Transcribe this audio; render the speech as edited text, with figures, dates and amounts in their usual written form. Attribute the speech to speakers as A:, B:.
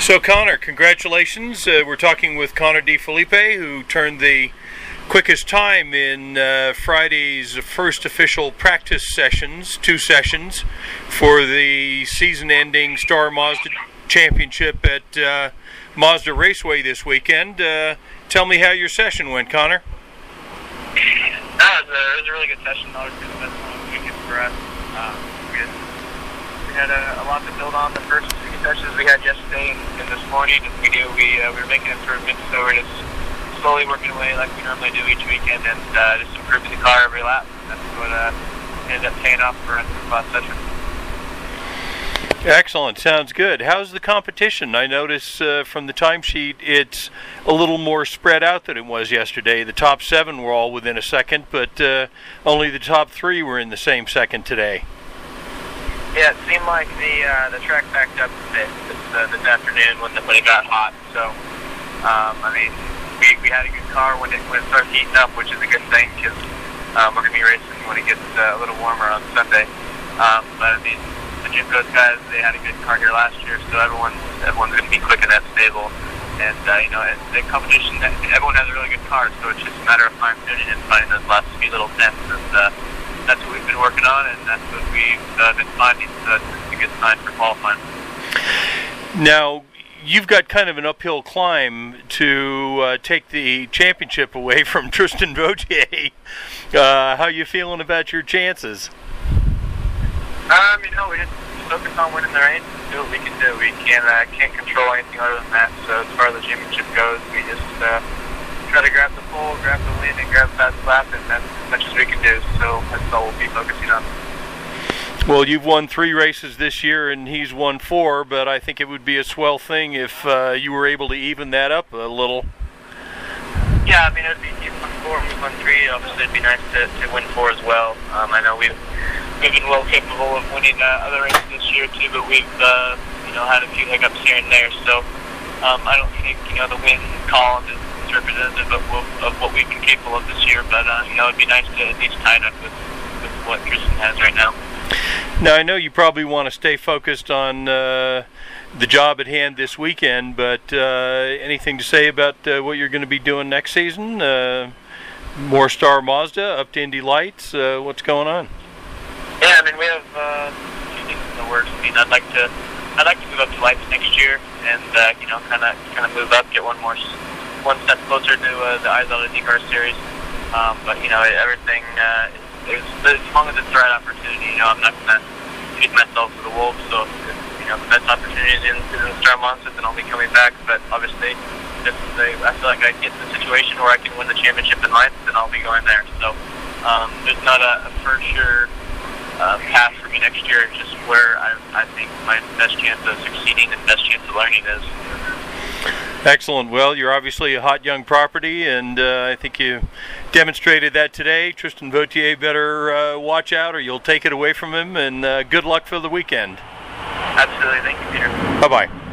A: So Connor, congratulations. We're talking with Connor DeFilippe, who turned the quickest time in Friday's first official practice sessions, 2 sessions, for the season-ending Star Mazda Championship at Mazda Raceway this weekend. Tell me how your session went, Connor.
B: It was a really good session. Obviously, the best one of the weekend for us. We had a lot to build on the first 2 sessions we had yesterday and this morning. And we were making improvements, so we're just slowly working away like we normally do each weekend, and just improving the car every lap. That's what ended up paying off for us in the last session.
A: Excellent. Sounds good. How's the competition? I notice from the timesheet it's a little more spread out than it was yesterday. The top 7 were all within a second, but only the top 3 were in the same second today.
B: Yeah, it seemed like the track backed up a bit this afternoon when it got hot. So, we had a good car when it started heating up, which is a good thing because we're going to be racing when it gets a little warmer on Sunday. But the Jimco's guys, they had a good car here last year, so everyone's going to be quick in that stable. And the competition, everyone has a really good car, so it's just a matter of fine-tuning and finding those last few little dents. And that's what we've been working on, and that's what we've been finding. So it's a good sign for qualifying.
A: Now, you've got kind of an uphill climb to take the championship away from Tristan Vautier. How are you feeling about your chances?
B: We just focus on winning the race and do what we can do. We can't control anything other than that. So as far as the championship goes, we just try to grab the pole, grab the win, and grab that lap, and that's as much as we can do. So that's all we'll be focusing on.
A: Well, you've won 3 races this year, and he's won 4, but I think it would be a swell thing if you were able to even that up a little.
B: Yeah, it would be, he's won 4, we've won 3. Obviously, it'd be nice to win 4 as well. I know we've been well capable of winning other races this year too, but we've had a few hiccups here and there. So I don't think the win column is representative of what we've been capable of this year. But it'd be nice to at least tie it up with what Tristan has right now.
A: Now, I know you probably want to stay focused on the job at hand this weekend, but anything to say about what you're going to be doing next season? More Star Mazda, up to Indy Lights? What's going on?
B: Yeah, we have a few things in the works. I'd like to move up to Lights next year, and kind of move up, get one step closer to the ISL IndyCar series. But everything. As long as it's the right opportunity, I'm not going to feed myself to the wolves. So if the best opportunity is in the Star Mazda, then I'll be coming back. But obviously, if I feel like I get in a situation where I can win the championship in Lights, then I'll be going there. So there's not a for sure path for me next year. It's just where I think my best chance of succeeding and best chance of learning is.
A: Excellent. Well, you're obviously a hot young property, and I think you demonstrated that today. Tristan Vautier better watch out, or you'll take it away from him, and good luck for the weekend.
B: Absolutely. Thank you, Peter.
A: Bye-bye.